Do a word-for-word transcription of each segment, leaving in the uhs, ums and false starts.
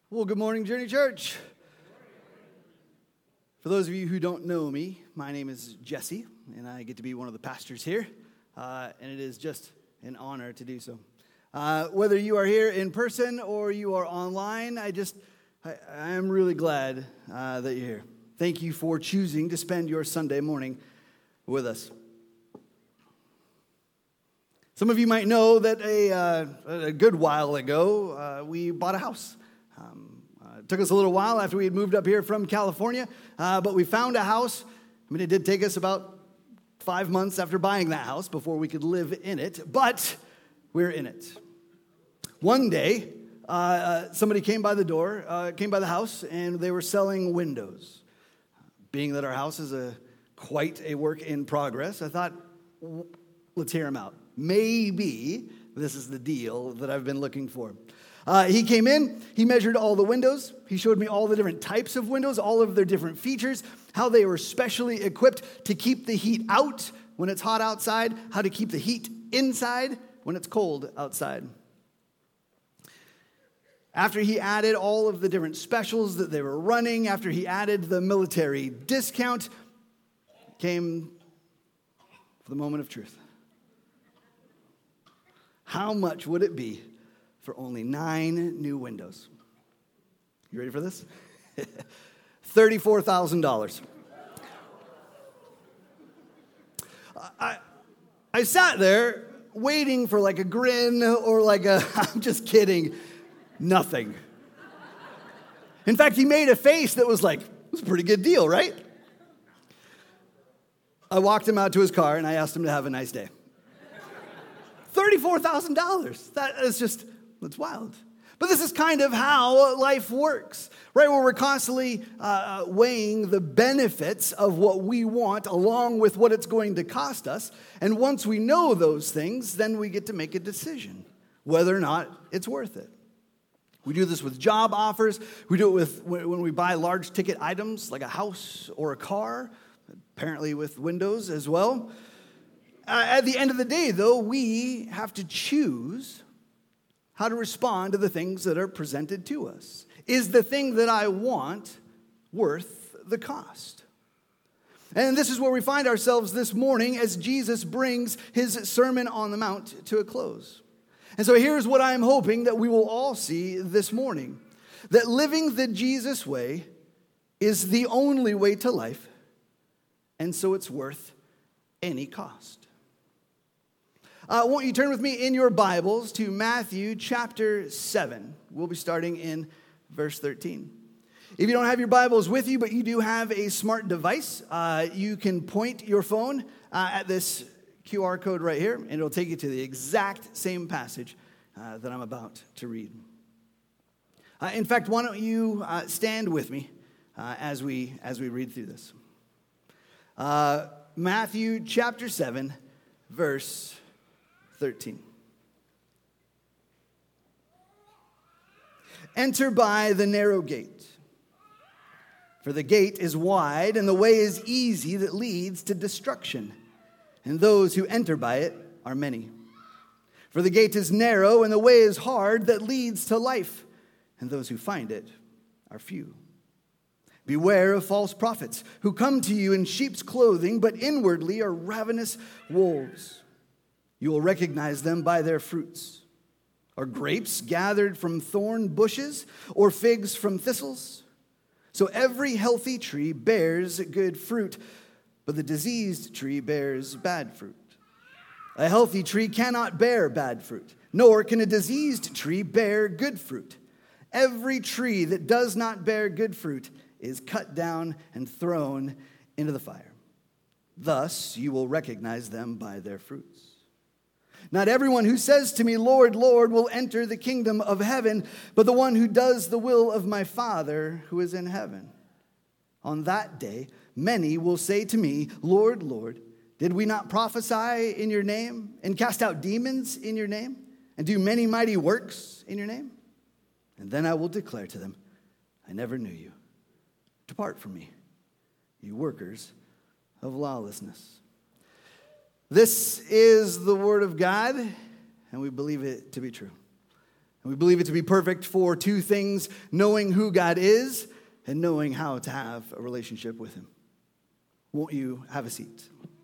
Well, good morning, Journey Church. For those of you who don't know me, my name is Jesse, and I get to be one of the pastors here, uh, and it is just an honor to do so. Uh, whether you are here in person or you are online, I just, I, I am really glad uh, that you're here. Thank you for choosing to spend your Sunday morning with us. Some of you might know that a, uh, a good while ago, uh, we bought a house. Um, uh, it took us a little while after we had moved up here from California, uh, but we found a house. I mean, it did take us about five months after buying that house before we could live in it, but we're in it. One day, uh, uh, somebody came by the door, uh, came by the house, and they were selling windows. Being that our house is a quite a work in progress, I thought, let's hear them out. Maybe this is the deal that I've been looking for. Uh, he came in, he measured all the windows, he showed me all the different types of windows, all of their different features, how they were specially equipped to keep the heat out when it's hot outside, how to keep the heat inside when it's cold outside. After he added all of the different specials that they were running, after he added the military discount, came the moment of truth. How much would it be for only nine new windows? You ready for this? thirty-four thousand dollars. I, I sat there waiting for like a grin or like a, I'm just kidding, nothing. In fact, he made a face that was like, it was a pretty good deal, right? I walked him out to his car and I asked him to have a nice day. thirty-four thousand dollars. That is just, that's wild. But this is kind of how life works, right? Where we're constantly uh, weighing the benefits of what we want along with what it's going to cost us. And once we know those things, then we get to make a decision whether or not it's worth it. We do this with job offers. We do it with when we buy large ticket items like a house or a car, apparently with windows as well. Uh, at the end of the day, though, we have to choose how to respond to the things that are presented to us. Is the thing that I want worth the cost? And this is where we find ourselves this morning as Jesus brings his Sermon on the Mount to a close. And so here's what I'm hoping that we will all see this morning. That living the Jesus way is the only way to life, and so it's worth any cost. Uh, won't you turn with me in your Bibles to Matthew chapter seven. We'll be starting in verse thirteen. If you don't have your Bibles with you, but you do have a smart device, uh, you can point your phone uh, at this Q R code right here, and it'll take you to the exact same passage uh, that I'm about to read. Uh, in fact, why don't you uh, stand with me uh, as we as we read through this. Uh, Matthew chapter seven, verse thirteen. Enter by the narrow gate, for the gate is wide and the way is easy that leads to destruction, and those who enter by it are many. For the gate is narrow and the way is hard that leads to life, and those who find it are few. Beware of false prophets who come to you in sheep's clothing, but inwardly are ravenous wolves. You will recognize them by their fruits. Are grapes gathered from thorn bushes or figs from thistles? So every healthy tree bears good fruit, but the diseased tree bears bad fruit. A healthy tree cannot bear bad fruit, nor can a diseased tree bear good fruit. Every tree that does not bear good fruit is cut down and thrown into the fire. Thus you will recognize them by their fruits. Not everyone who says to me, Lord, Lord, will enter the kingdom of heaven, but the one who does the will of my Father who is in heaven. On that day, many will say to me, Lord, Lord, did we not prophesy in your name and cast out demons in your name and do many mighty works in your name? And then I will declare to them, I never knew you. Depart from me, you workers of lawlessness. This is the word of God, and we believe it to be true. We believe it to be perfect for two things: knowing who God is and knowing how to have a relationship with him. Won't you have a seat?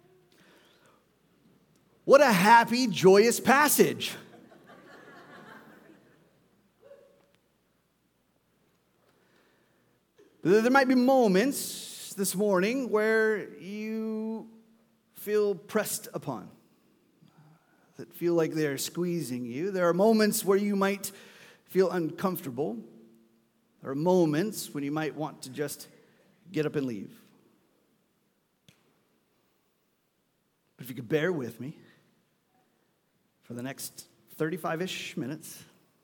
What a happy, joyous passage. There might be moments this morning where you feel pressed upon, that feel like they're squeezing you. There are moments where you might feel uncomfortable. There are moments when you might want to just get up and leave. But if you could bear with me for the next thirty-five-ish minutes,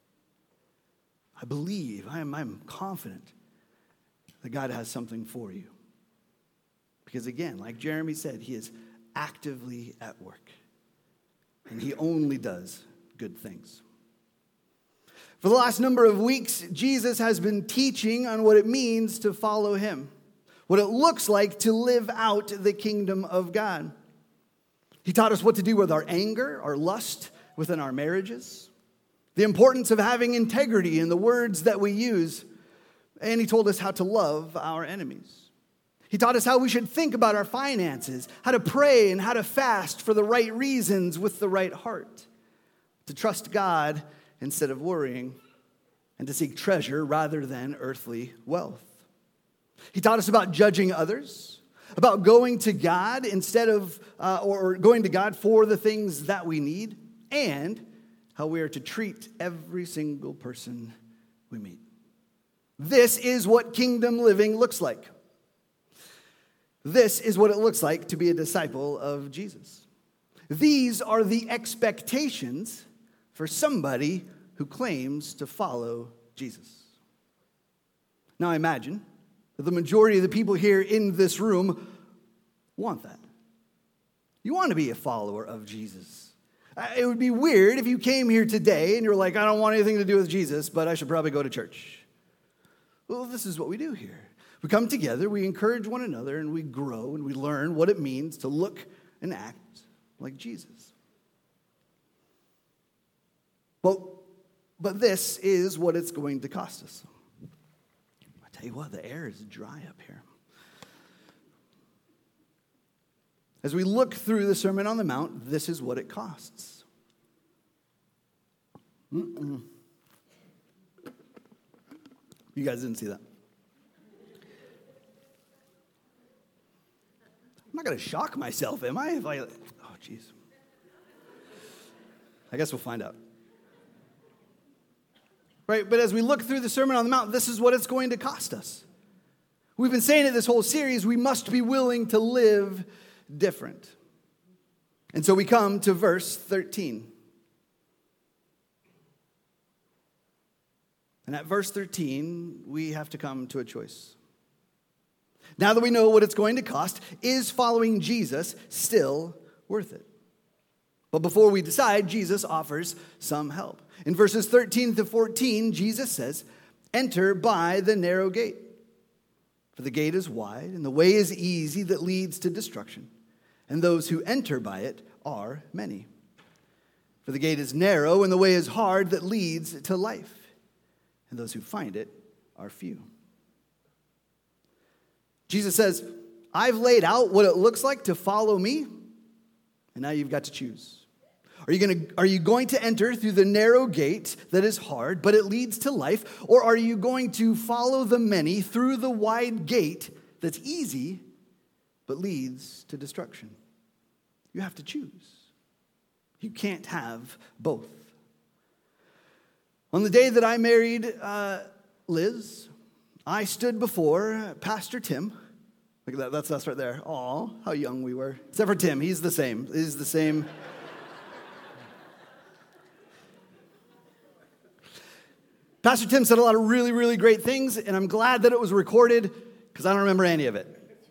I believe, I am I'm confident that God has something for you. Because again, like Jeremy said, he is actively at work. And he only does good things. For the last number of weeks, Jesus has been teaching on what it means to follow him, what it looks like to live out the kingdom of God. He taught us what to do with our anger, our lust within our marriages, the importance of having integrity in the words that we use, and he told us how to love our enemies. He taught us how we should think about our finances, how to pray and how to fast for the right reasons with the right heart, to trust God instead of worrying, and to seek treasure rather than earthly wealth. He taught us about judging others, about going to God instead of, uh, or going to God for the things that we need, and how we are to treat every single person we meet. This is what kingdom living looks like. This is what it looks like to be a disciple of Jesus. These are the expectations for somebody who claims to follow Jesus. Now I imagine that the majority of the people here in this room want that. You want to be a follower of Jesus. It would be weird if you came here today and you're like, I don't want anything to do with Jesus, but I should probably go to church. Well, this is what we do here. We come together, we encourage one another, and we grow and we learn what it means to look and act like Jesus. Well, but this is what it's going to cost us. I tell you what, the air is dry up here. As we look through the Sermon on the Mount, this is what it costs. Mm-mm. You guys didn't see that. I'm not going to shock myself, am I? If I, oh, jeez. I guess we'll find out. Right, but as we look through the Sermon on the Mount, this is what it's going to cost us. We've been saying it this whole series, we must be willing to live different. And so we come to verse thirteen. And at verse thirteen, we have to come to a choice. Now that we know what it's going to cost, is following Jesus still worth it? But before we decide, Jesus offers some help. In verses thirteen to fourteen, Jesus says, enter by the narrow gate. For the gate is wide, and the way is easy that leads to destruction. And those who enter by it are many. For the gate is narrow, and the way is hard that leads to life. And those who find it are few. Jesus says, I've laid out what it looks like to follow me, and now you've got to choose. Are you going to, are you going to enter through the narrow gate that is hard, but it leads to life? Or are you going to follow the many through the wide gate that's easy, but leads to destruction? You have to choose. You can't have both. On the day that I married uh, Liz, I stood before Pastor Tim. Look at that, that's us right there. Aw, how young we were. Except for Tim, he's the same. He's the same. Pastor Tim said a lot of really, really great things, and I'm glad that it was recorded because I don't remember any of it.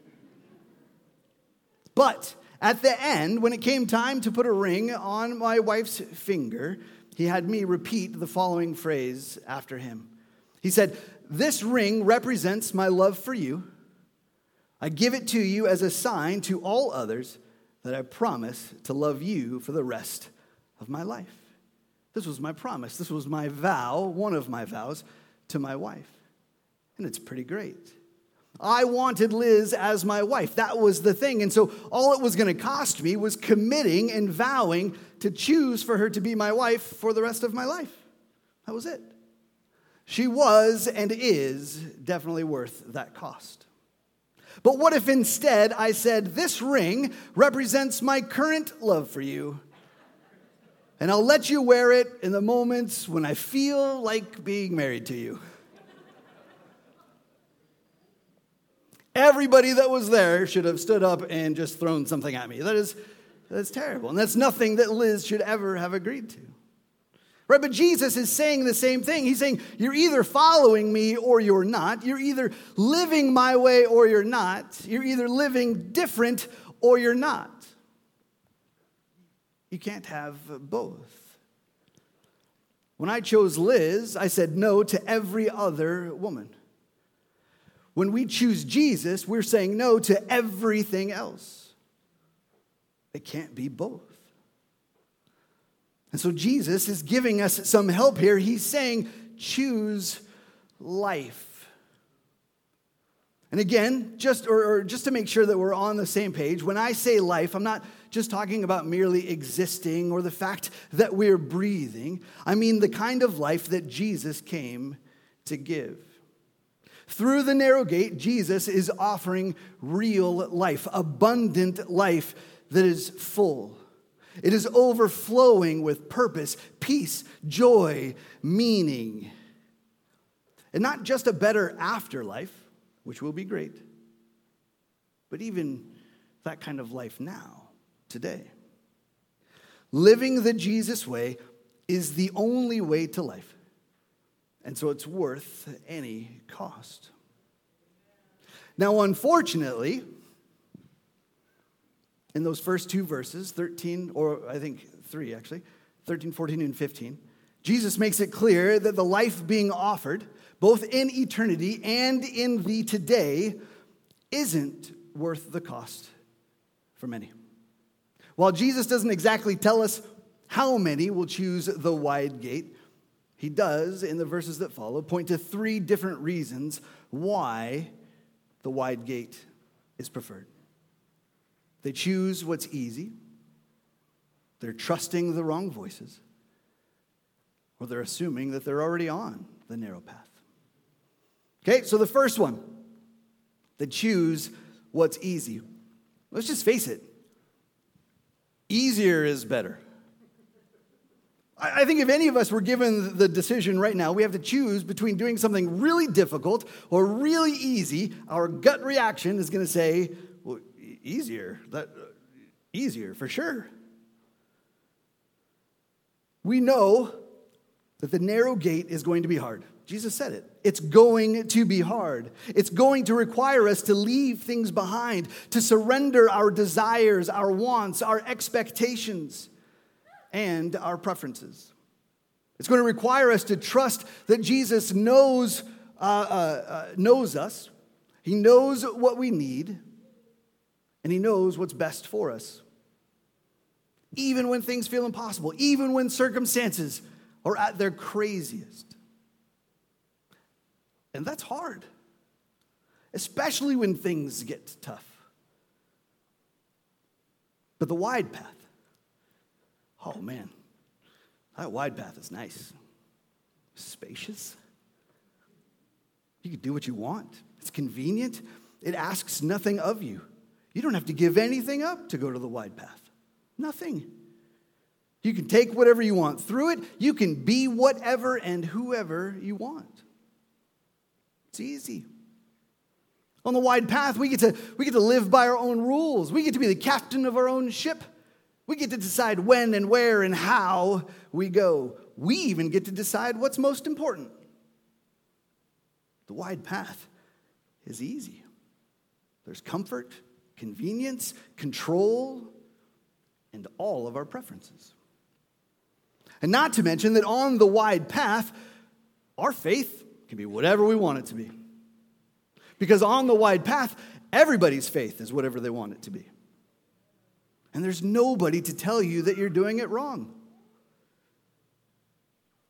But at the end, when it came time to put a ring on my wife's finger, he had me repeat the following phrase after him. He said, this ring represents my love for you. I give it to you as a sign to all others that I promise to love you for the rest of my life. This was my promise. This was my vow, one of my vows, to my wife. And it's pretty great. I wanted Liz as my wife. That was the thing. And so all it was going to cost me was committing and vowing to choose for her to be my wife for the rest of my life. That was it. She was and is definitely worth that cost. But what if instead I said, this ring represents my current love for you, and I'll let you wear it in the moments when I feel like being married to you? Everybody that was there should have stood up and just thrown something at me. That is, that's terrible. And that's nothing that Liz should ever have agreed to. Right? But Jesus is saying the same thing. He's saying, you're either following me or you're not. You're either living my way or you're not. You're either living different or you're not. You can't have both. When I chose Liz, I said no to every other woman. When we choose Jesus, we're saying no to everything else. It can't be both. And so Jesus is giving us some help here. He's saying, choose life. And again, just or, or just to make sure that we're on the same page, when I say life, I'm not just talking about merely existing or the fact that we're breathing. I mean the kind of life that Jesus came to give. Through the narrow gate, Jesus is offering real life, abundant life that is full. It is overflowing with purpose, peace, joy, meaning. And not just a better afterlife, which will be great, but even that kind of life now, today. Living the Jesus way is the only way to life. And so it's worth any cost. Now, unfortunately, in those first two verses, thirteen, or I think three actually, thirteen, fourteen, and fifteen, Jesus makes it clear that the life being offered, both in eternity and in the today, isn't worth the cost for many. While Jesus doesn't exactly tell us how many will choose the wide gate, he does, in the verses that follow, point to three different reasons why the wide gate is preferred. They choose what's easy, they're trusting the wrong voices, or they're assuming that they're already on the narrow path. Okay, so the first one, they choose what's easy. Let's just face it, easier is better. I think if any of us were given the decision right now, we have to choose between doing something really difficult or really easy, our gut reaction is going to say, well, easier, that, uh, easier for sure. We know that the narrow gate is going to be hard. Jesus said it. It's going to be hard. It's going to require us to leave things behind, to surrender our desires, our wants, our expectations, and our preferences. It's going to require us to trust that Jesus knows, uh, uh, uh, knows us. He knows what we need, and he knows what's best for us. Even when things feel impossible, even when circumstances are at their craziest. And that's hard, especially when things get tough. But the wide path, oh man, that wide path is nice, spacious. You can do what you want. It's convenient. It asks nothing of you. You don't have to give anything up to go to the wide path. Nothing. You can take whatever you want through it. You can be whatever and whoever you want. It's easy. On the wide path, we get to, we get to live by our own rules. We get to be the captain of our own ship. We get to decide when and where and how we go. We even get to decide what's most important. The wide path is easy. There's comfort, convenience, control, and all of our preferences. And not to mention that on the wide path, our faith can be whatever we want it to be. Because on the wide path, everybody's faith is whatever they want it to be. And there's nobody to tell you that you're doing it wrong.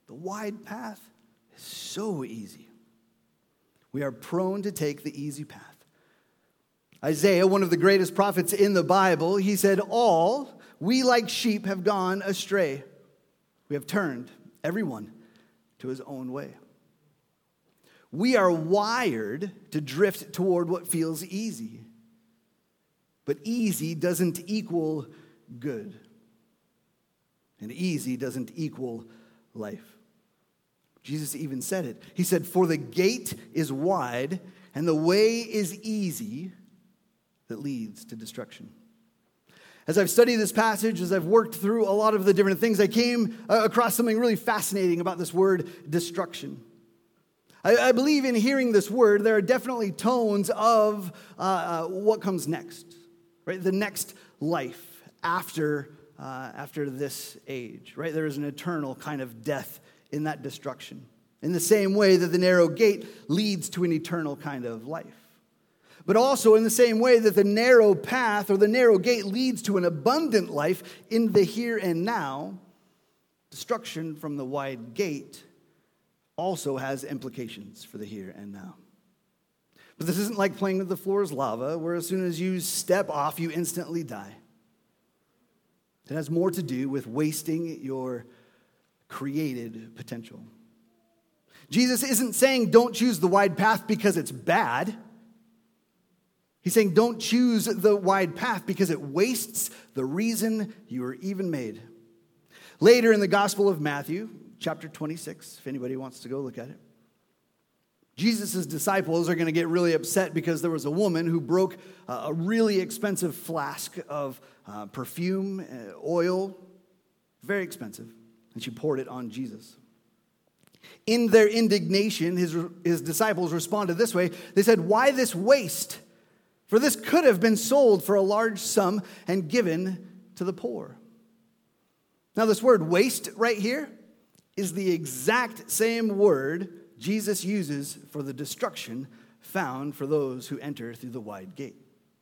The wide path is so easy. We are prone to take the easy path. Isaiah, one of the greatest prophets in the Bible, he said, all we like sheep have gone astray. We have turned everyone to his own way. We are wired to drift toward what feels easy. But easy doesn't equal good. And easy doesn't equal life. Jesus even said it. He said, for the gate is wide and the way is easy that leads to destruction. As I've studied this passage, as I've worked through a lot of the different things, I came across something really fascinating about this word destruction. I, I believe in hearing this word, there are definitely tones of uh, uh, what comes next, right? The next life after, uh, after this age, right? There is an eternal kind of death in that destruction. In the same way that the narrow gate leads to an eternal kind of life. But also in the same way that the narrow path or the narrow gate leads to an abundant life in the here and now, destruction from the wide gate also has implications for the here and now. But this isn't like playing with the floor is lava, where as soon as you step off, you instantly die. It has more to do with wasting your created potential. Jesus isn't saying don't choose the wide path because it's bad. He's saying don't choose the wide path because it wastes the reason you were even made. Later in the Gospel of Matthew, chapter twenty-six, if anybody wants to go look at it, Jesus' disciples are going to get really upset because there was a woman who broke a really expensive flask of uh, perfume, uh, oil, very expensive, and she poured it on Jesus. In their indignation, his, his disciples responded this way. They said, why this waste? For this could have been sold for a large sum and given to the poor. Now, this word waste right here is the exact same word Jesus uses for the destruction found for those who enter through the wide gate.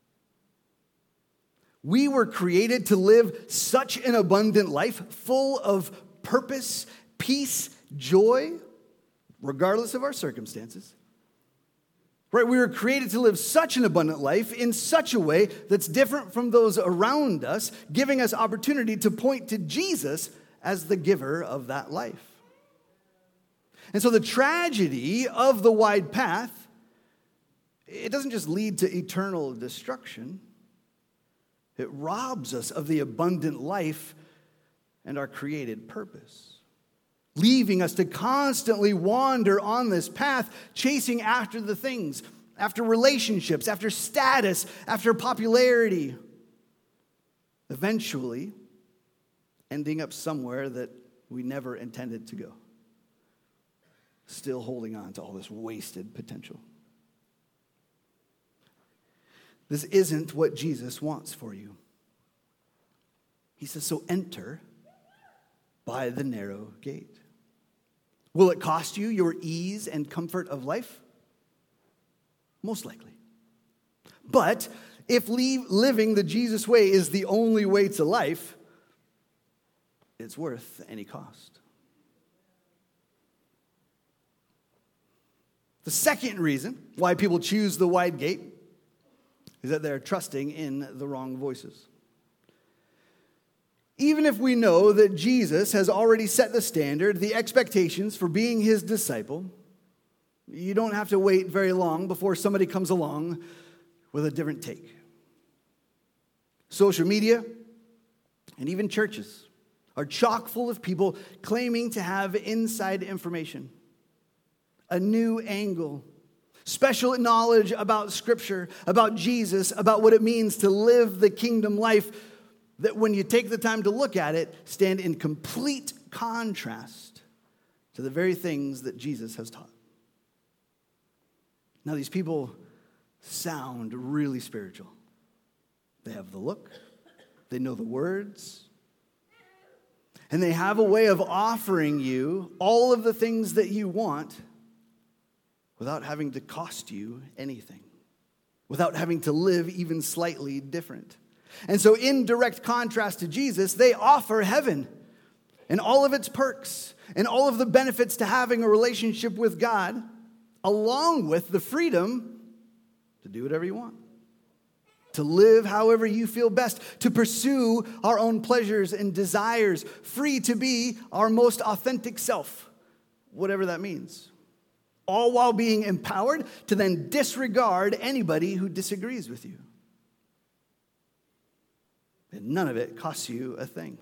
We were created to live such an abundant life, full of purpose, peace, joy, regardless of our circumstances. Right, we were created to live such an abundant life in such a way that's different from those around us, giving us opportunity to point to Jesus as the giver of that life. And so the tragedy of the wide path, it doesn't just lead to eternal destruction. It robs us of the abundant life and our created purpose, leaving us to constantly wander on this path, chasing after the things, after relationships, after status, after popularity, eventually ending up somewhere that we never intended to go, still holding on to all this wasted potential. This isn't what Jesus wants for you. He says, so enter by the narrow gate. Will it cost you your ease and comfort of life? Most likely. But if leave, living the Jesus way is the only way to life, it's worth any cost. The second reason why people choose the wide gate is that they're trusting in the wrong voices. Even if we know that Jesus has already set the standard, the expectations for being his disciple, you don't have to wait very long before somebody comes along with a different take. Social media and even churches are chock full of people claiming to have inside information, a new angle, special knowledge about Scripture, about Jesus, about what it means to live the kingdom life, that when you take the time to look at it, stand in complete contrast to the very things that Jesus has taught. Now, these people sound really spiritual. They have the look, they know the words, and they have a way of offering you all of the things that you want without having to cost you anything, without having to live even slightly different. And so in direct contrast to Jesus, they offer heaven and all of its perks. and all of the benefits to having a relationship with God, along with the freedom to do whatever you want, to live however you feel best, to pursue our own pleasures and desires, free to be our most authentic self, whatever that means. All while being empowered to then disregard anybody who disagrees with you. And none of it costs you a thing.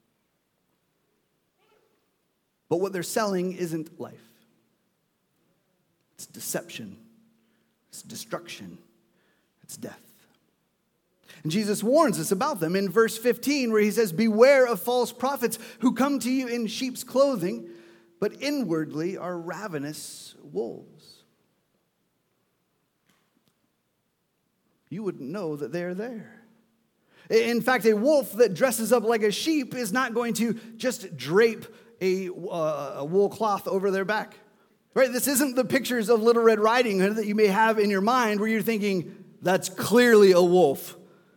But what they're selling isn't life. It's deception. It's destruction. It's death. And Jesus warns us about them in verse fifteen, where he says, "Beware of false prophets who come to you in sheep's clothing, but inwardly are ravenous wolves." You wouldn't know that they're there. In fact, a wolf that dresses up like a sheep is not going to just drape a, uh, a wool cloth over their back. Right? This isn't the pictures of Little Red Riding Hood that you may have in your mind where you're thinking, that's clearly a wolf.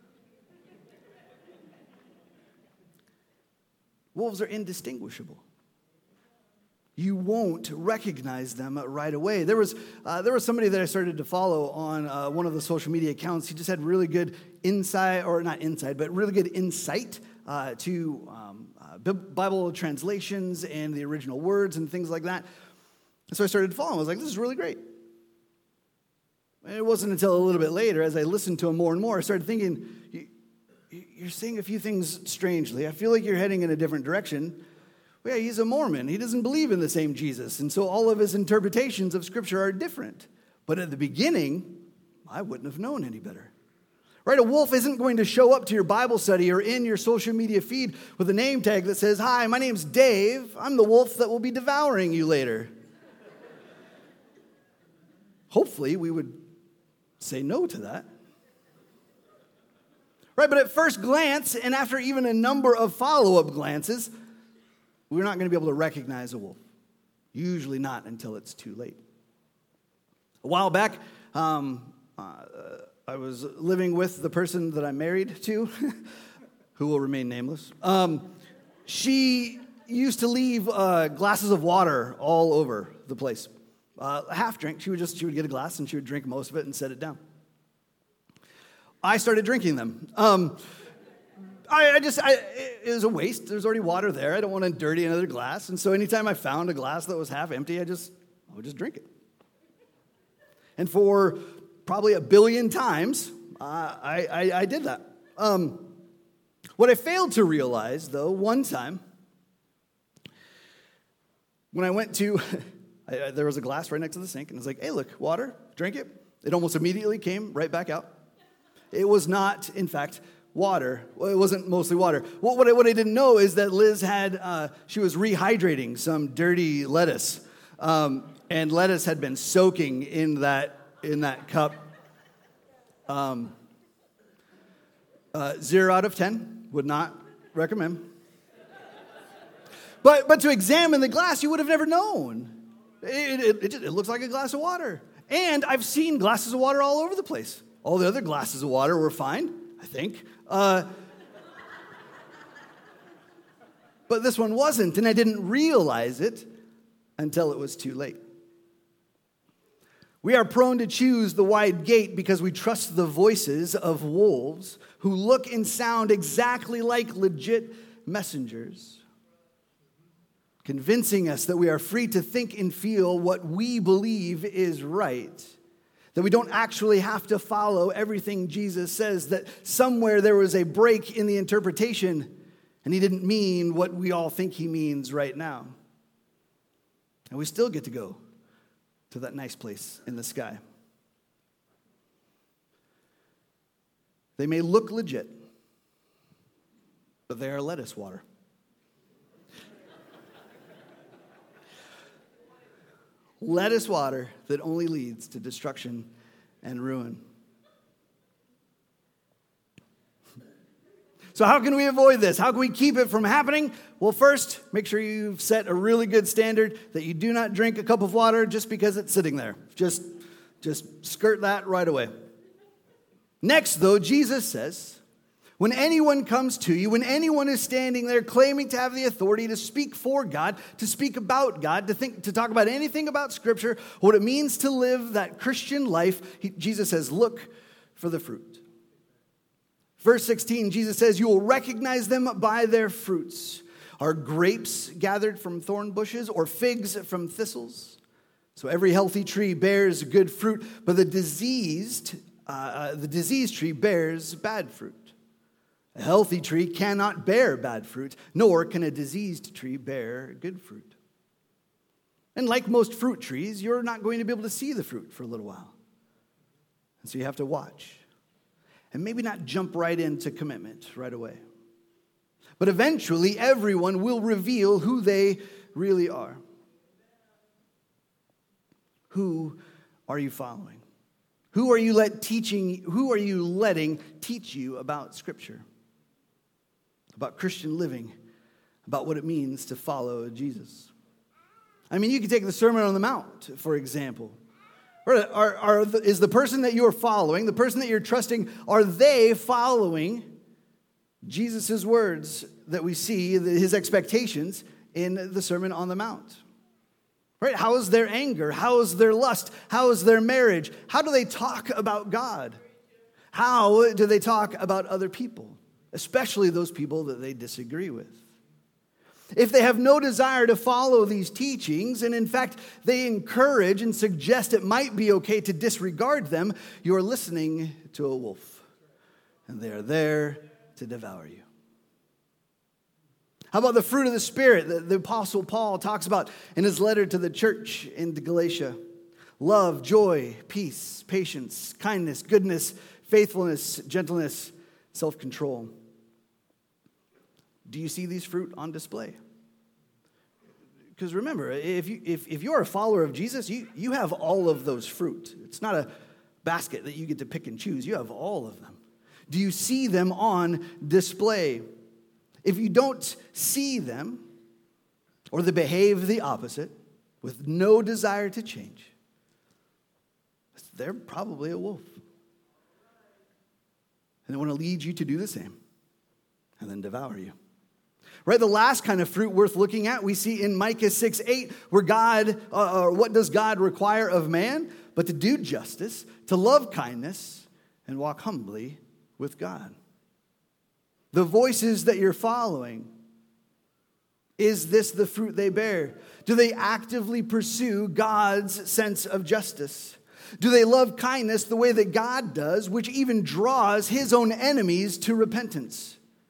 Wolves are indistinguishable. You won't recognize them right away. There was uh, there was somebody that I started to follow on uh, one of the social media accounts. He just had really good insight, or not insight, but really good insight uh, to um, uh, Bible translations and the original words and things like that. And so I started to follow him. I was like, this is really great. And it wasn't until a little bit later, as I listened to him more and more, I started thinking, you're saying a few things strangely. I feel like you're heading in a different direction. Well, yeah, he's a Mormon. He doesn't believe in the same Jesus. And so all of his interpretations of Scripture are different. But at the beginning, I wouldn't have known any better. Right? A wolf isn't going to show up to your Bible study or in your social media feed with a name tag that says, "Hi, my name's Dave. I'm the wolf that will be devouring you later." Hopefully, we would say no to that. Right, but at first glance, and after even a number of follow-up glances, we're not going to be able to recognize a wolf. Usually not until it's too late. A while back, um, uh, I was living with the person that I'm married to, who will remain nameless. Um, she used to leave uh, glasses of water all over the place. Uh, a half drink, she would just she would get a glass and she would drink most of it and set it down. I started drinking them. Um, I, I just, I, it was a waste. There's already water there. I don't want to dirty another glass. And so anytime I found a glass that was half empty, I just, I would just drink it. And for probably a billion times, uh, I, I, I did that. Um, what I failed to realize, though, one time, when I went to, I, there was a glass right next to the sink, and I was like, hey, look, water, drink it. It almost immediately came right back out. It was not, in fact, water. Well, it wasn't mostly water. What, what, I, what I didn't know is that Liz had, uh, she was rehydrating some dirty lettuce. Um, and lettuce had been soaking in that, in that cup. Um, uh, zero out of ten, would not recommend. But, but to examine the glass, you would have never known. It, it, it, just, it looks like a glass of water. And I've seen glasses of water all over the place. All the other glasses of water were fine, I think. Uh, but this one wasn't, and I didn't realize it until it was too late. We are prone to choose the wide gate because we trust the voices of wolves who look and sound exactly like legit messengers, convincing us that we are free to think and feel what we believe is right. That we don't actually have to follow everything Jesus says, that somewhere there was a break in the interpretation and he didn't mean what we all think he means right now. And we still get to go to that nice place in the sky. They may look legit, but they are lettuce water. Lettuce water that only leads to destruction and ruin. So how can we avoid this? How can we keep it from happening? Well, first, make sure you've set a really good standard that you do not drink a cup of water just because it's sitting there. Just, just skirt that right away. Next, though, Jesus says, When anyone comes to you, when anyone is standing there claiming to have the authority to speak for God, to speak about God, to think, to talk about anything about Scripture, what it means to live that Christian life, he, Jesus says, look for the fruit. Verse sixteen, Jesus says, you will recognize them by their fruits. Are grapes gathered from thorn bushes or figs from thistles? So every healthy tree bears good fruit, but the diseased, uh, the diseased tree bears bad fruit. A healthy tree cannot bear bad fruit, nor can a diseased tree bear good fruit. And like most fruit trees, you're not going to be able to see the fruit for a little while. And so you have to watch. And maybe not jump right into commitment right away. But eventually, everyone will reveal who they really are. Who are you following? Who are you let teaching? Who are you letting teach you about Scripture? About Christian living, about what it means to follow Jesus. I mean, you can take the Sermon on the Mount, for example. Are, are, are the, is the person that you're following, the person that you're trusting, are they following Jesus' words that we see, his expectations in the Sermon on the Mount? Right? How is their anger? How is their lust? How is their marriage? How do they talk about God? How do they talk about other people? Especially those people that they disagree with. If they have no desire to follow these teachings, and in fact, they encourage and suggest it might be okay to disregard them, you're listening to a wolf, and they are there to devour you. How about the fruit of the Spirit that the Apostle Paul talks about in his letter to the church in Galatia? Love, joy, peace, patience, kindness, goodness, faithfulness, gentleness, self-control. Do you see these fruit on display? Because remember, if, you, if, if you're a follower of Jesus, you, you have all of those fruit. It's not a basket that you get to pick and choose. You have all of them. Do you see them on display? If you don't see them, or they behave the opposite, with no desire to change, they're probably a wolf. And they want to lead you to do the same, and then devour you. Right, the last kind of fruit worth looking at, we see in Micah six eight, where God, uh, or what does God require of man? But to do justice, to love kindness, and walk humbly with God. The voices that you're following, is this the fruit they bear? Do they actively pursue God's sense of justice? Do they love kindness the way that God does, which even draws his own enemies to repentance?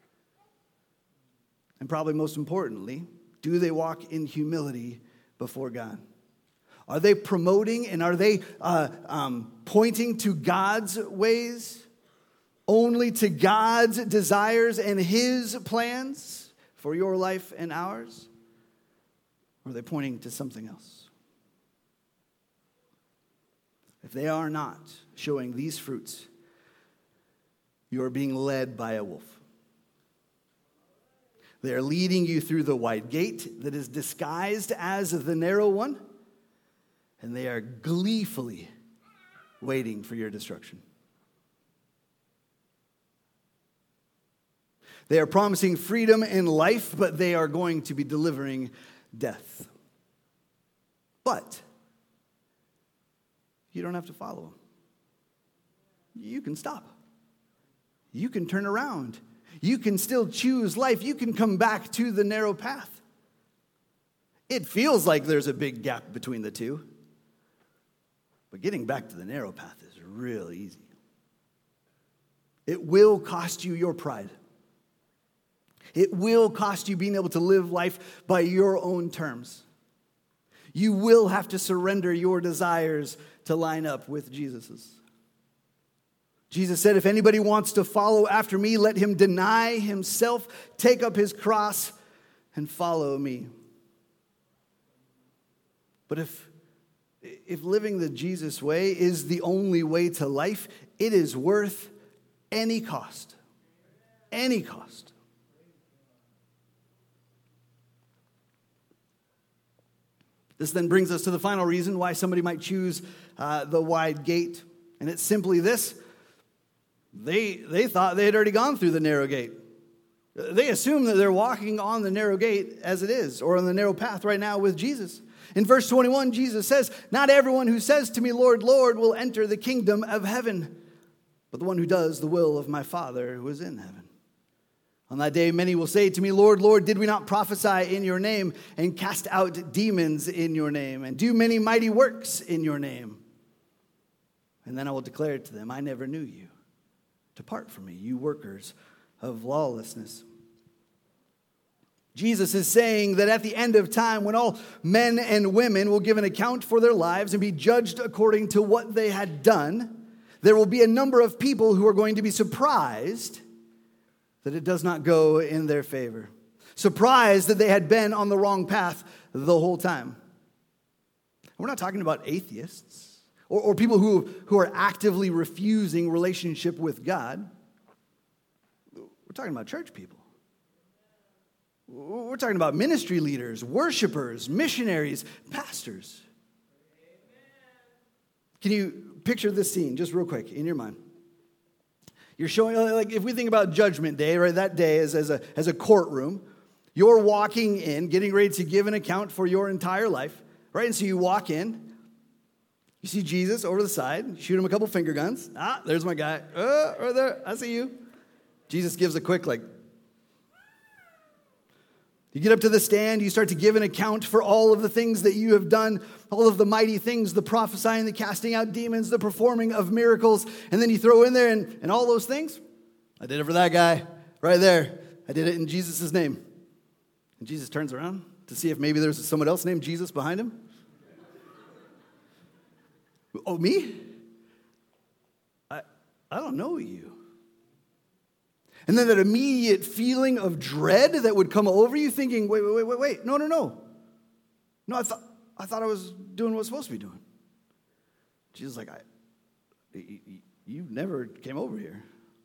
And probably most importantly, do they walk in humility before God? Are they promoting and are they uh, um, pointing to God's ways? Only to God's desires and his plans for your life and ours? Or are they pointing to something else? If they are not showing these fruits, you are being led by a wolf. They are leading you through the wide gate that is disguised as the narrow one, and they are gleefully waiting for your destruction. They are promising freedom and life, but they are going to be delivering death. But you don't have to follow them. You can stop. You can turn around. You can still choose life. You can come back to the narrow path. It feels like there's a big gap between the two. But getting back to the narrow path is real easy. It will cost you your pride. It will cost you being able to live life by your own terms. You will have to surrender your desires to line up with Jesus's. Jesus said, if anybody wants to follow after me, let him deny himself, take up his cross, and follow me. But if, if living the Jesus way is the only way to life, it is worth any cost. Any cost. This then brings us to the final reason why somebody might choose uh, the wide gate. And it's simply this. they, they thought they had already gone through the narrow gate. They assume that they're walking on the narrow gate as it is, or on the narrow path right now with Jesus. In verse twenty-one, Jesus says, "Not everyone who says to me, 'Lord, Lord,' will enter the kingdom of heaven, but the one who does the will of my Father who is in heaven. On that day, many will say to me, 'Lord, Lord, did we not prophesy in your name and cast out demons in your name and do many mighty works in your name?' And then I will declare to them, 'I never knew you. Depart from me, you workers of lawlessness.'" Jesus is saying that at the end of time, when all men and women will give an account for their lives and be judged according to what they had done, there will be a number of people who are going to be surprised that it does not go in their favor. Surprised that they had been on the wrong path the whole time. We're not talking about atheists or, or people who, who are actively refusing relationship with God. We're talking about church people. We're talking about ministry leaders, worshipers, missionaries, pastors. Can you picture this scene just real quick in your mind? You're showing, like, if we think about Judgment Day, right, that day is as a, as a courtroom. You're walking in, getting ready to give an account for your entire life, right? And so you walk in, you see Jesus over the side, shoot him a couple finger guns. Ah, there's my guy. Oh, right there, I see you. Jesus gives a quick, like, you get up to the stand, you start to give an account for all of the things that you have done, all of the mighty things, the prophesying, the casting out demons, the performing of miracles, and then you throw in there, and, and all those things, I did it for that guy, right there. I did it in Jesus' name. And Jesus turns around to see if maybe there's someone else named Jesus behind him. Oh, me? I, I don't know you. And then that immediate feeling of dread that would come over you, thinking, wait, wait, wait, wait, wait, no, no, no. No, I thought I thought I was doing what I was supposed to be doing. Jesus is like, I, you, you never came over here.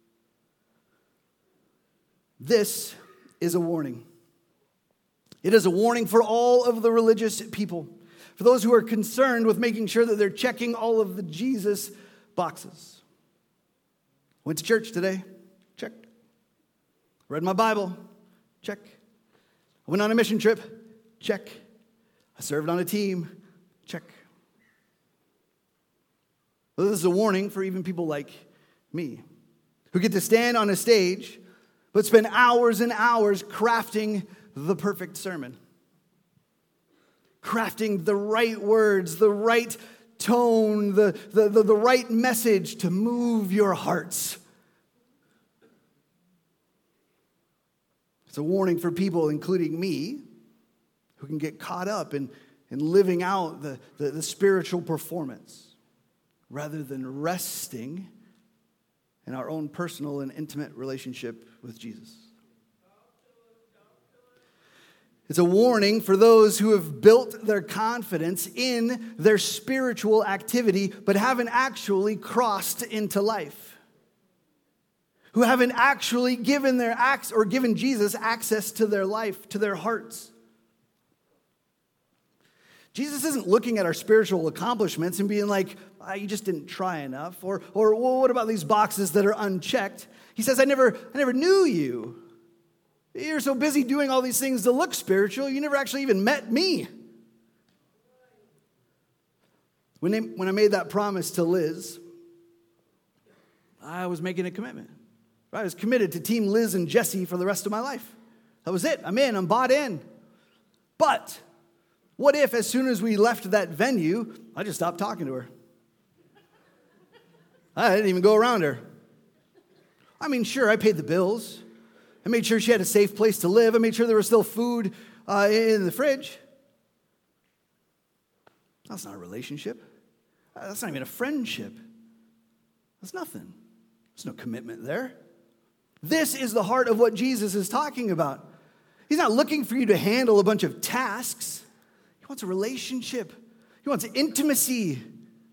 This is a warning. It is a warning for all of the religious people, for those who are concerned with making sure that they're checking all of the Jesus boxes. Went to church today. Check. Read my Bible. Check. I went on a mission trip. Check. I served on a team. Check. Well, this is a warning for even people like me, who get to stand on a stage but spend hours and hours crafting the perfect sermon. Crafting the right words, the right tone, the, the, the, the right message to move your hearts. It's a warning for people, including me, who can get caught up in, in living out the, the, the spiritual performance rather than resting in our own personal and intimate relationship with Jesus. It's a warning for those who have built their confidence in their spiritual activity but haven't actually crossed into life. Who haven't actually given their acts or given Jesus access to their life, to their hearts. Jesus isn't looking at our spiritual accomplishments and being like, oh, you just didn't try enough. Or, or well, what about these boxes that are unchecked? He says, I never, I never knew you. You're so busy doing all these things to look spiritual, you never actually even met me. When, they, when I made that promise to Liz, I was making a commitment. I was committed to Team Liz and Jesse for the rest of my life. That was it. I'm in. I'm bought in. But what if as soon as we left that venue, I just stopped talking to her? I didn't even go around her. I mean, sure, I paid the bills. I made sure she had a safe place to live. I made sure there was still food uh, in the fridge. That's not a relationship. That's not even a friendship. That's nothing. There's no commitment there. This is the heart of what Jesus is talking about. He's not looking for you to handle a bunch of tasks. He wants a relationship. He wants intimacy.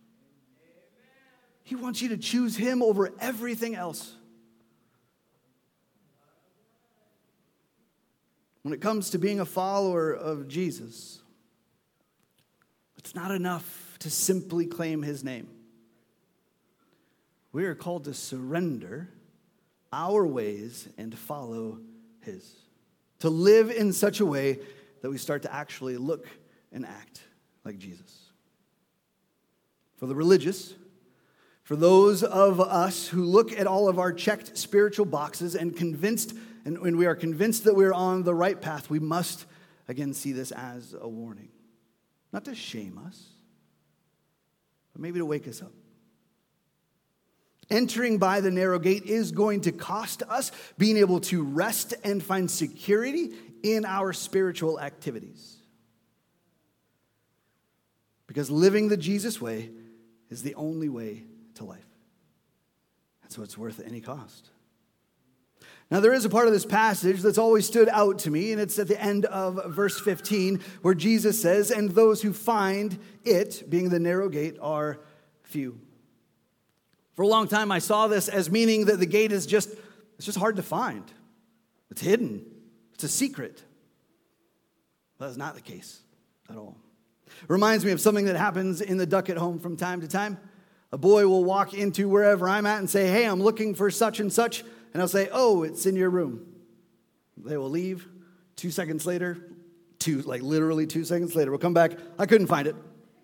He wants you to choose him over everything else. When it comes to being a follower of Jesus, it's not enough to simply claim his name. We are called to surrender our ways and follow his. To live in such a way that we start to actually look and act like Jesus. For the religious, for those of us who look at all of our checked spiritual boxes and convinced, and when we are convinced that we're on the right path, we must again see this as a warning. Not to shame us, but maybe to wake us up. Entering by the narrow gate is going to cost us being able to rest and find security in our spiritual activities. Because living the Jesus way is the only way to life. And so it's worth any cost. Now, there is a part of this passage that's always stood out to me, and it's at the end of verse fifteen, where Jesus says, "And those who find it," being the narrow gate, "are few." For a long time, I saw this as meaning that the gate is just, it's just hard to find. It's hidden. It's a secret. That's not the case at all. It reminds me of something that happens in the Duck at home from time to time. A boy will walk into wherever I'm at and say, "Hey, I'm looking for such and such." And I'll say, "Oh, it's in your room." They will leave. Two seconds later, two, like literally two seconds later, we'll come back. "I couldn't find it."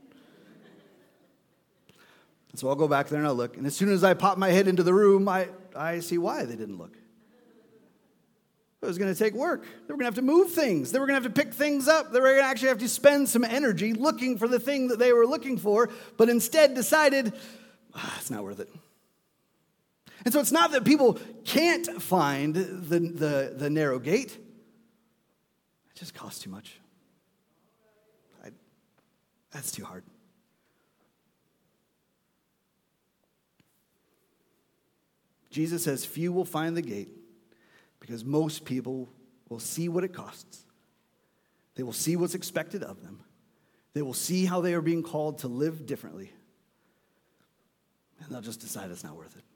And so I'll go back there and I'll look. And as soon as I pop my head into the room, I, I see why they didn't look. It was going to take work. They were going to have to move things. They were going to have to pick things up. They were going to actually have to spend some energy looking for the thing that they were looking for, but instead decided, ah, it's not worth it. And so it's not that people can't find the, the, the narrow gate. It just costs too much. I, that's too hard. Jesus says few will find the gate because most people will see what it costs. They will see what's expected of them. They will see how they are being called to live differently. And they'll just decide it's not worth it.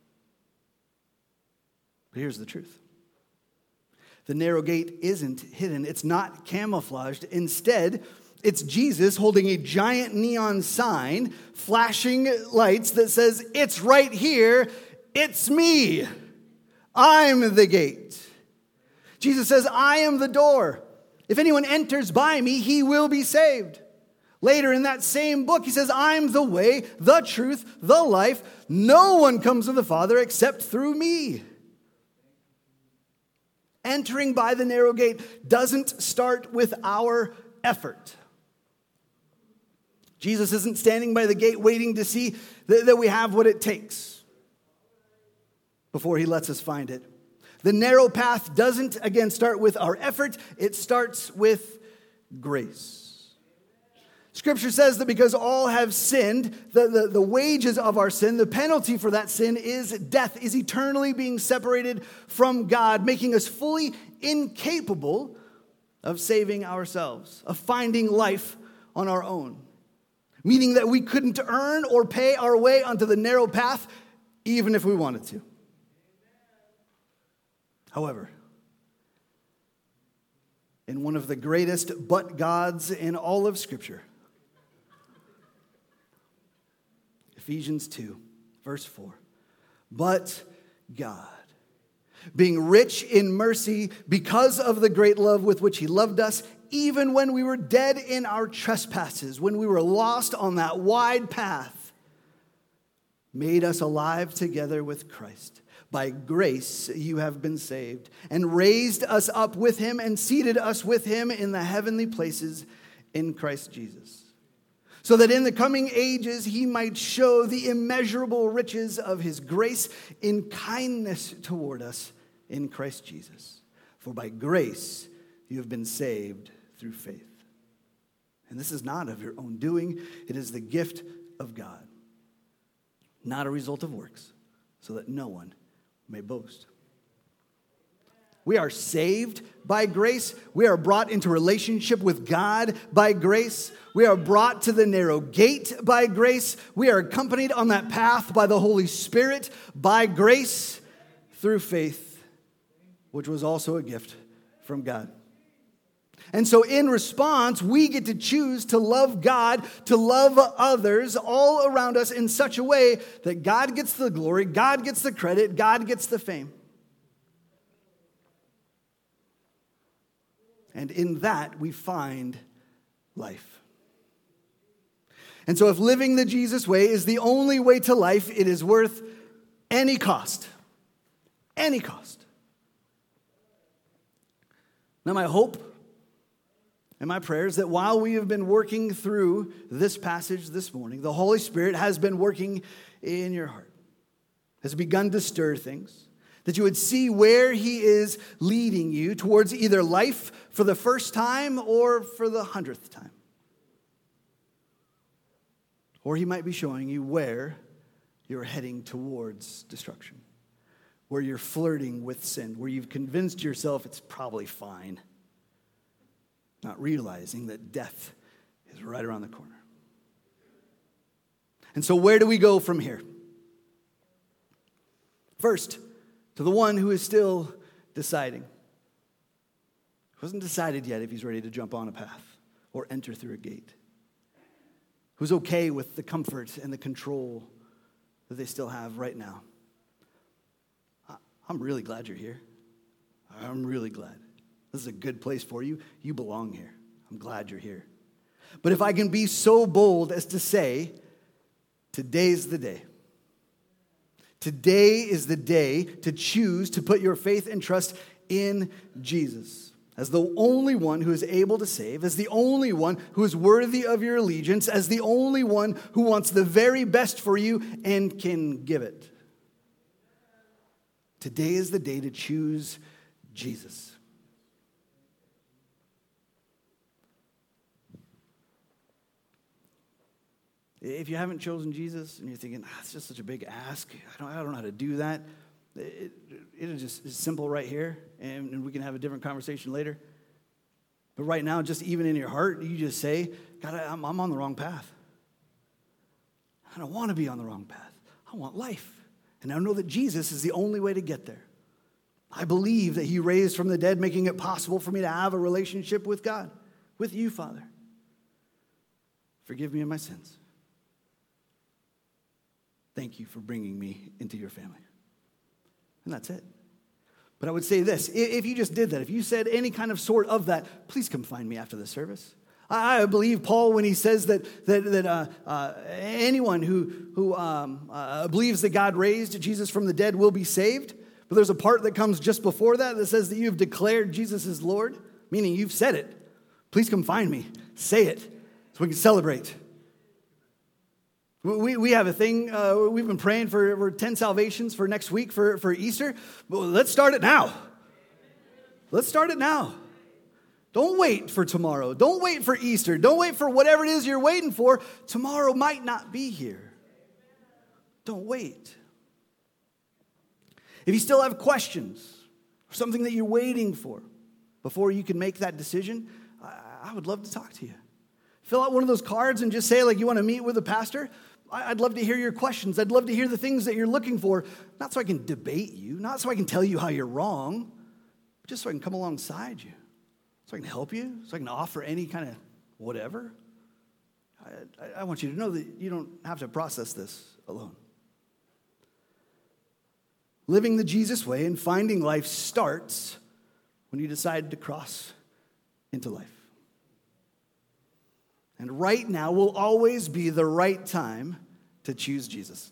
But here's the truth. The narrow gate isn't hidden. It's not camouflaged. Instead, it's Jesus holding a giant neon sign, flashing lights that says, "It's right here. It's me. I'm the gate." Jesus says, "I am the door. If anyone enters by me, he will be saved." Later in that same book, he says, "I'm the way, the truth, the life. No one comes to the Father except through me." Entering by the narrow gate doesn't start with our effort. Jesus isn't standing by the gate waiting to see that, that we have what it takes before he lets us find it. The narrow path doesn't, again, start with our effort. It starts with grace. Scripture says that because all have sinned, the, the, the wages of our sin, the penalty for that sin is death, is eternally being separated from God, making us fully incapable of saving ourselves, of finding life on our own. Meaning that we couldn't earn or pay our way onto the narrow path, even if we wanted to. However, in one of the greatest but gods in all of Scripture, Ephesians two, verse four. "But God, being rich in mercy because of the great love with which he loved us, even when we were dead in our trespasses, when we were lost on that wide path, made us alive together with Christ. By grace you have been saved, and raised us up with him and seated us with him in the heavenly places in Christ Jesus, so that in the coming ages he might show the immeasurable riches of his grace in kindness toward us in Christ Jesus. For by grace you have been saved through faith. And this is not of your own doing. It is the gift of God, not a result of works, so that no one may boast." We are saved by grace. We are brought into relationship with God by grace. We are brought to the narrow gate by grace. We are accompanied on that path by the Holy Spirit by grace through faith, which was also a gift from God. And so in response, we get to choose to love God, to love others all around us in such a way that God gets the glory, God gets the credit, God gets the fame. And in that, we find life. And so if living the Jesus way is the only way to life, it is worth any cost. Any cost. Now, my hope and my prayer is that while we have been working through this passage this morning, the Holy Spirit has been working in your heart, has begun to stir things, that you would see where He is leading you towards either life for the first time or for the hundredth time. Or He might be showing you where you're heading towards destruction, where you're flirting with sin, where you've convinced yourself it's probably fine, not realizing that death is right around the corner. And so where do we go from here? First, to the one who is still deciding. Who hasn't decided yet if he's ready to jump on a path or enter through a gate. Who's okay with the comfort and the control that they still have right now. I'm really glad you're here. I'm really glad. This is a good place for you. You belong here. I'm glad you're here. But if I can be so bold as to say, today's the day. Today is the day to choose to put your faith and trust in Jesus as the only one who is able to save, as the only one who is worthy of your allegiance, as the only one who wants the very best for you and can give it. Today is the day to choose Jesus. If you haven't chosen Jesus and you're thinking, ah, it's just such a big ask, I don't, I don't know how to do that, it, it is just it's simple right here, and, and we can have a different conversation later. But right now, just even in your heart, you just say, God, I, I'm, I'm on the wrong path. I don't want to be on the wrong path. I want life. And I know that Jesus is the only way to get there. I believe that He raised from the dead, making it possible for me to have a relationship with God, with you, Father. Forgive me of my sins. Thank you for bringing me into your family. And that's it. But I would say this, if you just did that, if you said any kind of sort of that, please come find me after the service. I believe Paul when he says that that, that uh, uh, anyone who, who um, uh, believes that God raised Jesus from the dead will be saved. But there's a part that comes just before that that says that you've declared Jesus is Lord, meaning you've said it. Please come find me. Say it so we can celebrate. We, we have a thing, uh, we've been praying for, for ten salvations for next week for, for Easter. Well, let's start it now. Let's start it now. Don't wait for tomorrow. Don't wait for Easter. Don't wait for whatever it is you're waiting for. Tomorrow might not be here. Don't wait. If you still have questions, or something that you're waiting for before you can make that decision, I, I would love to talk to you. Fill out one of those cards and just say, like, you want to meet with a pastor? I'd love to hear your questions. I'd love to hear the things that you're looking for, not so I can debate you, not so I can tell you how you're wrong, but just so I can come alongside you, so I can help you, so I can offer any kind of whatever. I, I, I want you to know that you don't have to process this alone. Living the Jesus way and finding life starts when you decide to cross into life. And right now will always be the right time to choose Jesus.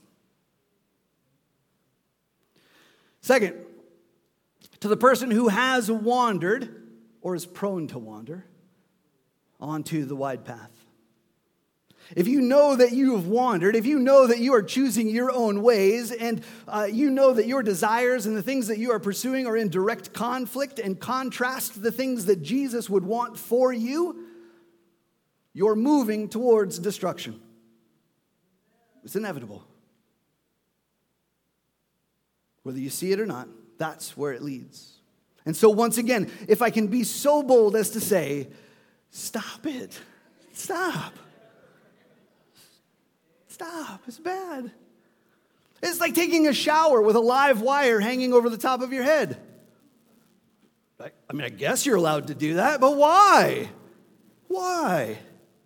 Second, to the person who has wandered or is prone to wander onto the wide path. If you know that you have wandered, if you know that you are choosing your own ways, and uh, you know that your desires and the things that you are pursuing are in direct conflict and contrast to the things that Jesus would want for you, you're moving towards destruction. It's inevitable. Whether you see it or not, that's where it leads. And so once again, if I can be so bold as to say, stop it. Stop. Stop. It's bad. It's like taking a shower with a live wire hanging over the top of your head. I, I mean, I guess you're allowed to do that, but why? Why?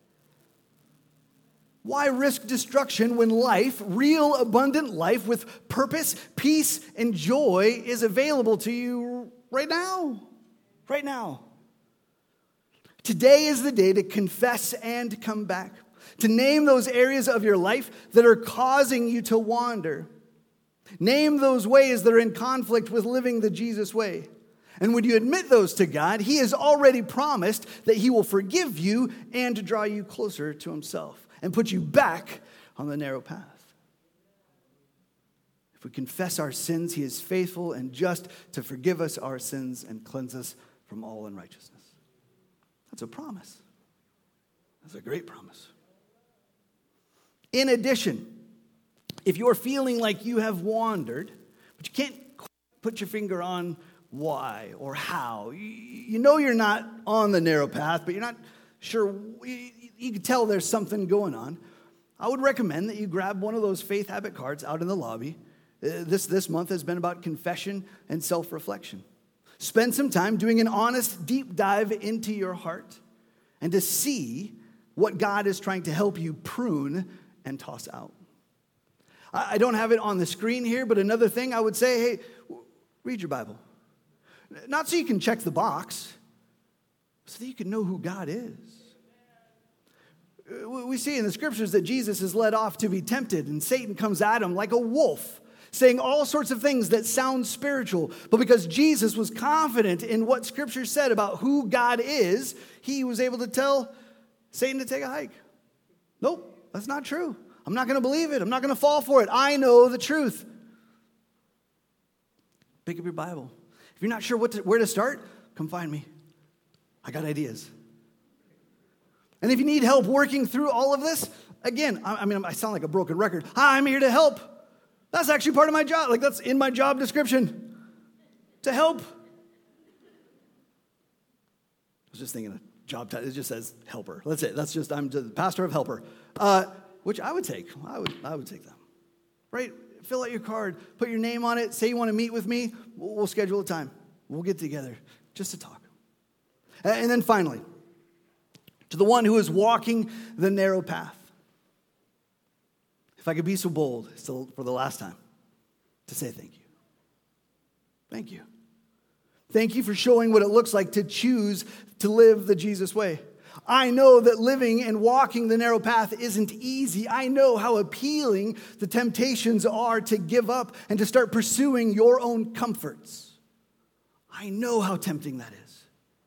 Why risk destruction when life, real abundant life with purpose, peace, and joy is available to you right now? Right now. Today is the day to confess and come back. To name those areas of your life that are causing you to wander. Name those ways that are in conflict with living the Jesus way. And when you admit those to God, He has already promised that He will forgive you and draw you closer to Himself and put you back on the narrow path. If we confess our sins, He is faithful and just to forgive us our sins and cleanse us from all unrighteousness. That's a promise. That's a great promise. In addition, if you're feeling like you have wandered, but you can't put your finger on why or how, you, you know you're not on the narrow path, but you're not sure, you, you can tell there's something going on, I would recommend that you grab one of those faith habit cards out in the lobby. Uh, this, this month has been about confession and self-reflection. Spend some time doing an honest deep dive into your heart and to see what God is trying to help you prune and toss out. I don't have it on the screen here, but another thing I would say, hey, read your Bible. Not so you can check the box, so that you can know who God is. We see in the scriptures that Jesus is led off to be tempted, and Satan comes at him like a wolf, saying all sorts of things that sound spiritual. But because Jesus was confident in what Scripture said about who God is, he was able to tell Satan to take a hike. Nope, that's not true. I'm not going to believe it. I'm not going to fall for it. I know the truth. Pick up your Bible. If you're not sure what to, where to start, come find me. I got ideas. And if you need help working through all of this, again, I, I mean, I sound like a broken record. Hi, I'm here to help. That's actually part of my job. Like, that's in my job description. To help. I was just thinking a job title. It just says helper. That's it. That's just, I'm the pastor of helper. Uh, which I would take. I would, I would take them. Right? Fill out your card. Put your name on it. Say you want to meet with me. We'll, we'll schedule a time. We'll get together just to talk. And then finally, to the one who is walking the narrow path. If I could be so bold, still for the last time, to say thank you. Thank you. Thank you for showing what it looks like to choose to live the Jesus way. I know that living and walking the narrow path isn't easy. I know how appealing the temptations are to give up and to start pursuing your own comforts. I know how tempting that is.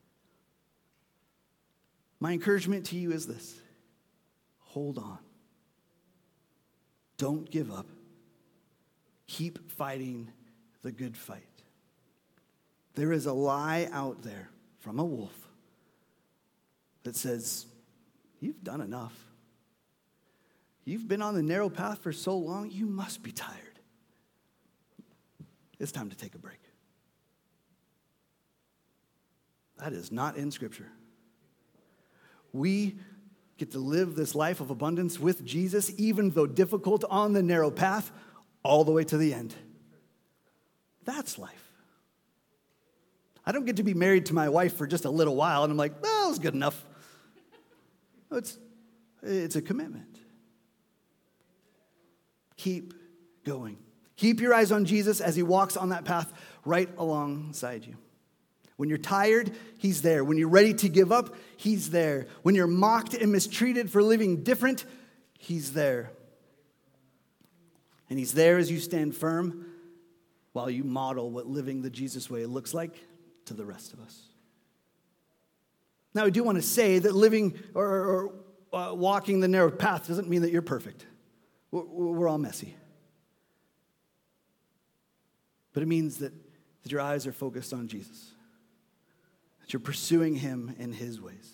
My encouragement to you is this: hold on. Don't give up. Keep fighting the good fight. There is a lie out there from a wolf that says, you've done enough. You've been on the narrow path for so long, you must be tired. It's time to take a break. That is not in Scripture. We get to live this life of abundance with Jesus, even though difficult, on the narrow path, all the way to the end. That's life. I don't get to be married to my wife for just a little while, and I'm like, well, that was good enough. No, it's, it's a commitment. Keep going. Keep your eyes on Jesus as he walks on that path right alongside you. When you're tired, he's there. When you're ready to give up, he's there. When you're mocked and mistreated for living different, he's there. And he's there as you stand firm while you model what living the Jesus way looks like to the rest of us. Now, I do want to say that living or, or uh, walking the narrow path doesn't mean that you're perfect. We're, we're all messy. But it means that, that your eyes are focused on Jesus. That you're pursuing him in his ways.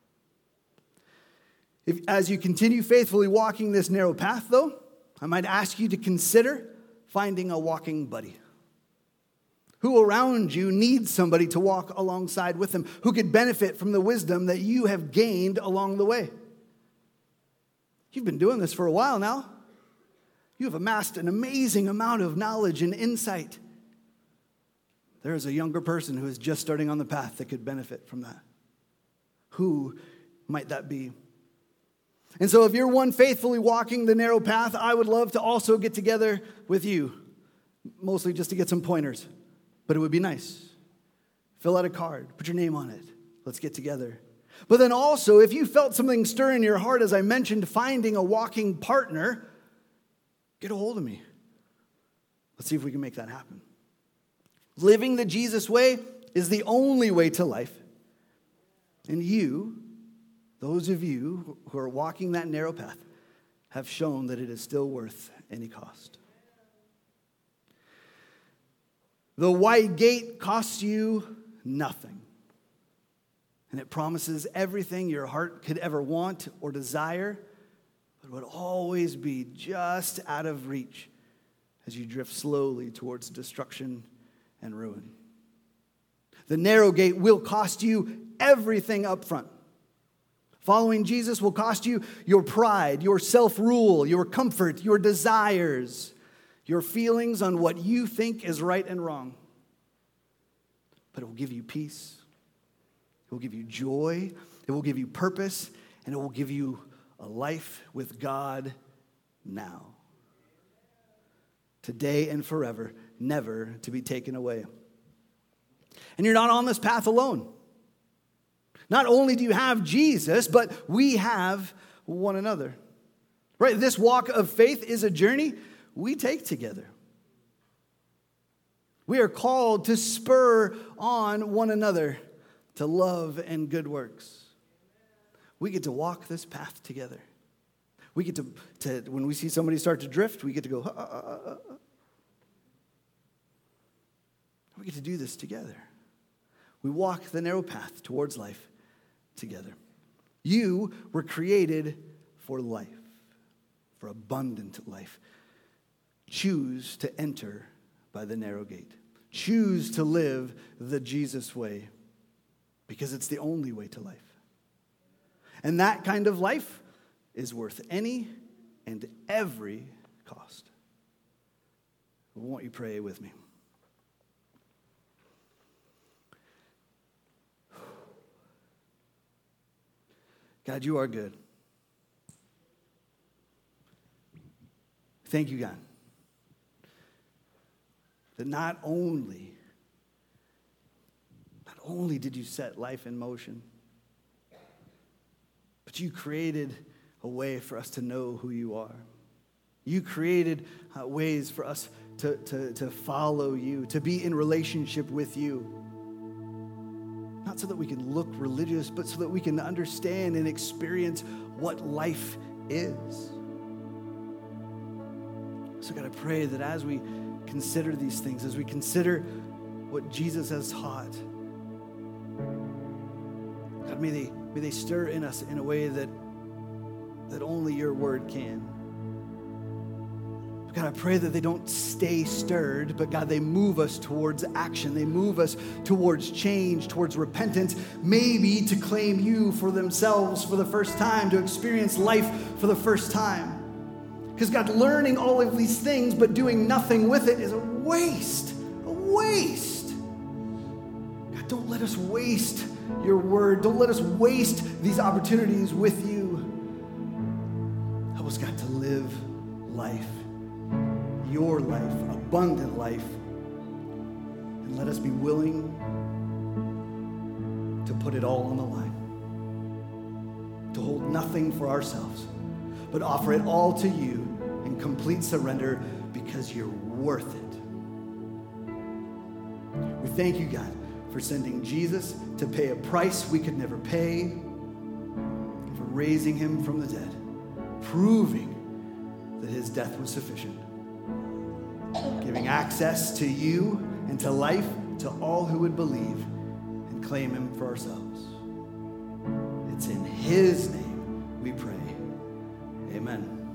If, as you continue faithfully walking this narrow path, though, I might ask you to consider finding a walking buddy. Who around you needs somebody to walk alongside with them, who could benefit from the wisdom that you have gained along the way. You've been doing this for a while now. You have amassed an amazing amount of knowledge and insight. there is a younger person who is just starting on the path that could benefit from that. Who might that be? And so if you're one faithfully walking the narrow path, I would love to also get together with you, mostly just to get some pointers, but it would be nice. Fill out a card, put your name on it. Let's get together. But then also, if you felt something stir in your heart, as I mentioned, finding a walking partner, get a hold of me. Let's see if we can make that happen. Living the Jesus way is the only way to life. And you, those of you who are walking that narrow path, have shown that it is still worth any cost. The wide gate costs you nothing. And it promises everything your heart could ever want or desire, but would always be just out of reach as you drift slowly towards destruction and ruin. The narrow gate will cost you everything up front. Following Jesus will cost you your pride, your self-rule, your comfort, your desires, your feelings on what you think is right and wrong. But it will give you peace. It will give you joy. It will give you purpose. And it will give you a life with God now. Today and forever, never to be taken away. And you're not on this path alone. Not only do you have Jesus, but we have one another. Right? This walk of faith is a journey we take together. We are called to spur on one another to love and good works. We get to walk this path together. We get to, to when we see somebody start to drift, we get to go, uh, uh, uh, uh. We get to do this together. We walk the narrow path towards life together. You were created for life, for abundant life. Choose to enter by the narrow gate. Choose to live the Jesus way, because it's the only way to life. And that kind of life is worth any and every cost. Won't you pray with me? God, you are good. Thank you, God, that not only, not only did you set life in motion, but you created a way for us to know who you are. You created uh, ways for us to, to, to follow you, to be in relationship with you. Not so that we can look religious, but so that we can understand and experience what life is. So God, I pray that as we consider these things, as we consider what Jesus has taught, God, may they, may they stir in us in a way that, that only your word can. God, I pray that they don't stay stirred, but God, they move us towards action. They move us towards change, towards repentance, maybe to claim you for themselves for the first time, to experience life for the first time. Because God, learning all of these things but doing nothing with it is a waste, a waste. God, don't let us waste your word. Don't let us waste these opportunities with you. Help us, God, to live life. Your life, abundant life. And let us be willing to put it all on the line. To hold nothing for ourselves, but offer it all to you in complete surrender because you're worth it. We thank you, God, for sending Jesus to pay a price we could never pay, for raising him from the dead, proving that his death was sufficient. Giving access to you and to life to all who would believe and claim him for ourselves. It's in his name we pray. Amen.